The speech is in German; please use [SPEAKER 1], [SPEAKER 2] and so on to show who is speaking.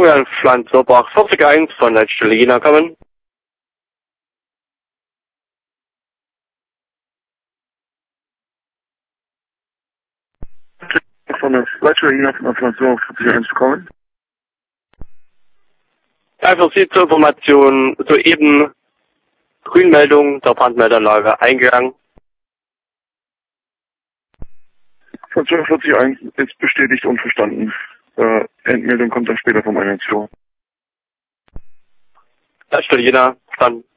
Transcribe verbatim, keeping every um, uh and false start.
[SPEAKER 1] Florian Pflanzerbach vierzig eins von Leitstelle Jena kommen.
[SPEAKER 2] Von der Leitstelle Jena von der Pflanzerbach vierzig eins kommen.
[SPEAKER 1] Ja, für Sie zur Information soeben Grünmeldung der Brandmeldeanlage eingegangen.
[SPEAKER 2] Von vierzig eins ist bestätigt und verstanden. Äh, Endmeldung kommt dann später vom Eingangstor.
[SPEAKER 1] Leitstelle Jena, dann.